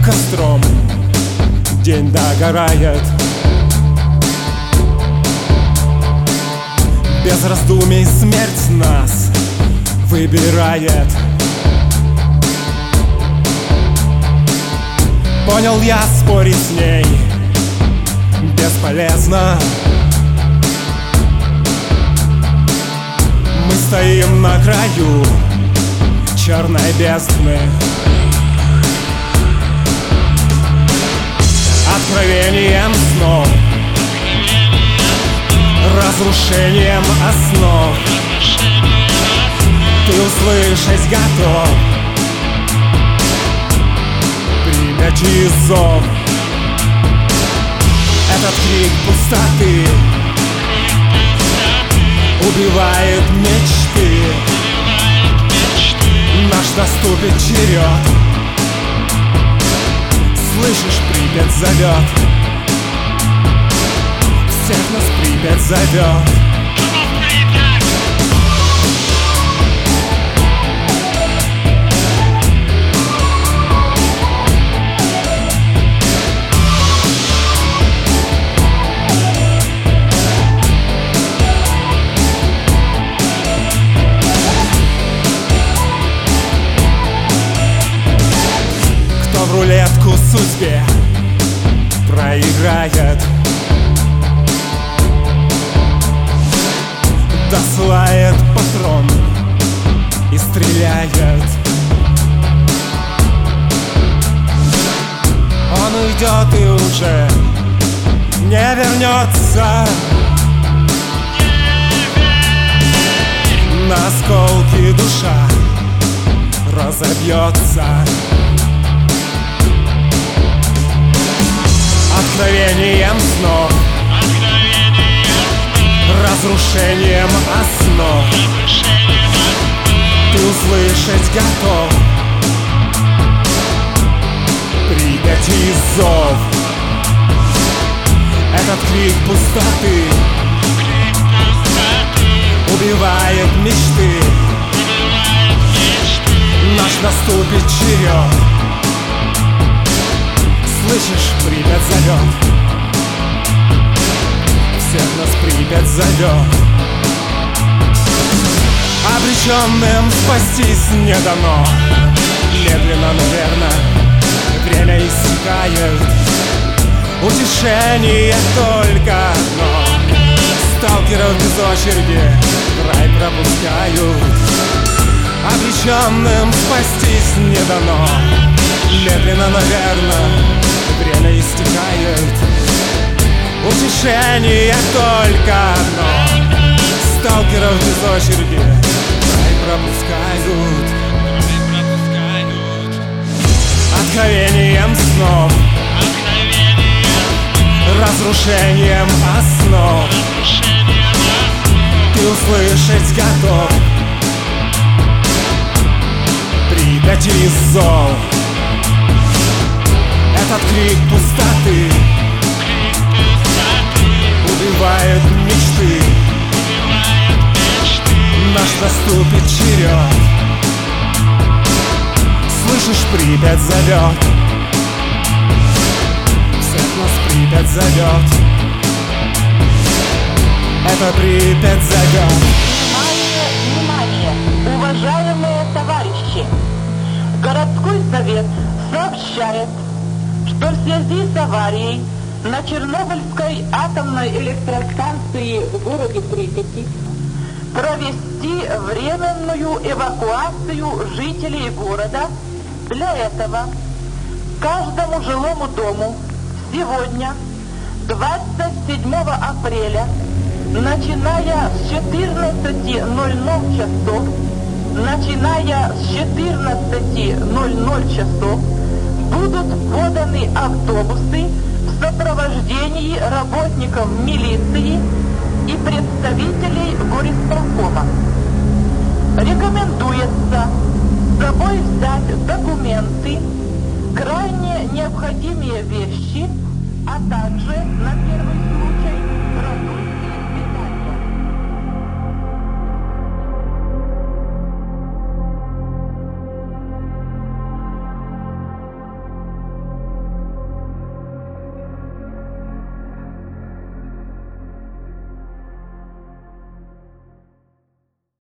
костром день догорает. Без раздумий смерть нас выбирает. Понял я, спорить с ней бесполезно. Мы стоим на краю черной бездны. Откровением снов, разрушением основ ты услышать готов. Принять зов, этот крик пустоты убивает мечты. Наш наступит черед. Слышишь, Припять зовет. Всех нас Припять зовет. В рулетку судьбе проиграет, досылает патрон и стреляет. Он уйдет и уже не вернется. На осколки душа разобьется. Откровением снов, разрушением основ ты услышать готов. Припять и зов, этот крик пустоты убивает мечты. Наш наступит черед. Слышишь, Припять зовет. Всех нас Припять зовет. Обреченным спастись не дано. Медленно, но верно время иссякает. Утешение только одно. Сталкеров без очереди в рай пропускают. Обреченным спастись не дано. Медленно, но верно время истекает. Утешение только одно. Сталкеров без очереди рай пропускают. Откровением снов, разрушением основ ты услышать готов. Припять и зов, этот крик пустоты убивает мечты. Наш наступит черед. Слышишь, Припять зовет. Всех нас Припять зовет. Это Припять зовет. Внимание, внимание, уважаемые товарищи! Городской совет сообщает, что в связи с аварией на Чернобыльской атомной электростанции в городе Припяти провести временную эвакуацию жителей города. Для этого каждому жилому дому сегодня, 27 апреля, начиная с 14:00 часов, будут поданы автобусы в сопровождении работников милиции и представителей горисполкома. Рекомендуется с собой взять документы, крайне необходимые вещи, а также на первый